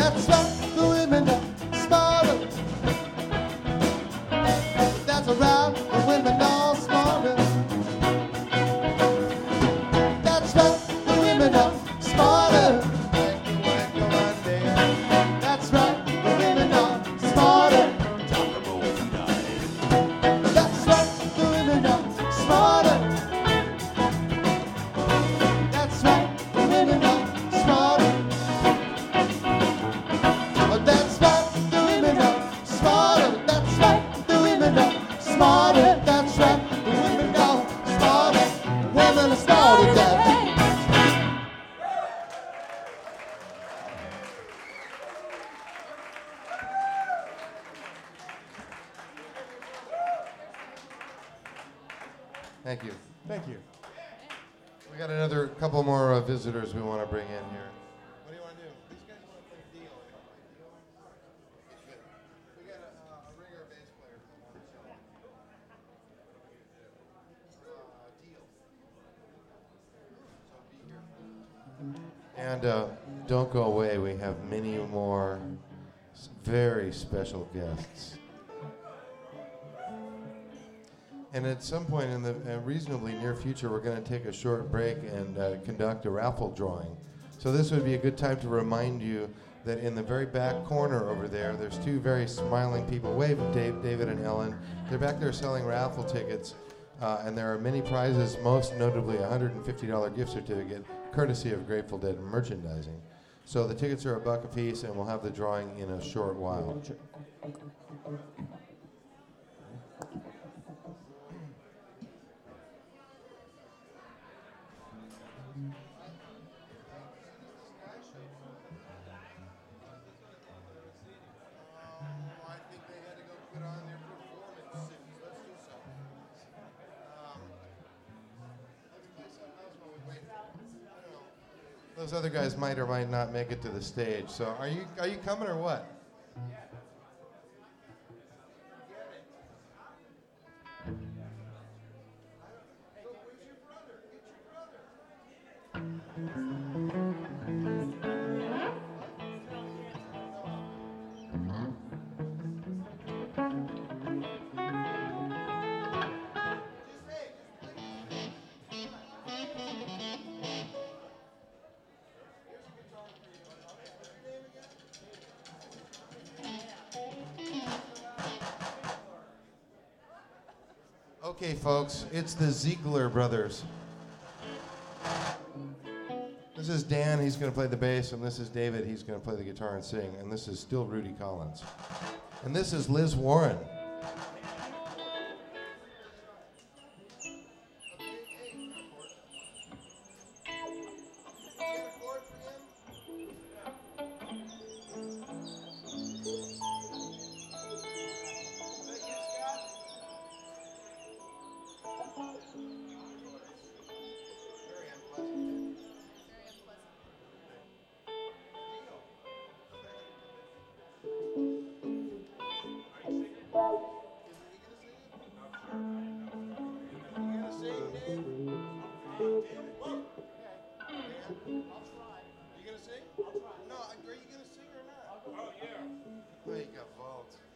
That's right, the women are smarter. That's right, the women are smarter. That's right, the women are smarter. That's right, the women are smarter. That's right, the women are smarter. That's right, the women are smarter. Oh, that's right, the women are smarter. That's right, the women are smarter. That's right, the women are smarter. Women are smarter, Daddy. Thank you. Thank you. We got another couple more visitors we want to bring in here. What do you want to do? These guys want to play deal. We got a ringer bass player from Monticello. Deal. And don't go away. We have many more very special guests. And at some point in the reasonably near future, we're going to take a short break and conduct a raffle drawing. So this would be a good time to remind you that in the very back corner over there, there's two very smiling people. Wave at David and Ellen. They're back there selling raffle tickets, and there are many prizes, most notably a $150 gift certificate, courtesy of Grateful Dead Merchandising. So the tickets are $1 a piece, and we'll have the drawing in a short while. Those other guys might or might not make it to the stage. So are you coming or what? Okay, folks, it's the Ziegler brothers. This is Dan, he's going to play the bass, and this is David, he's going to play the guitar and sing, and this is still Rudy Collins. And this is Liz Warren. Oh, you got vault.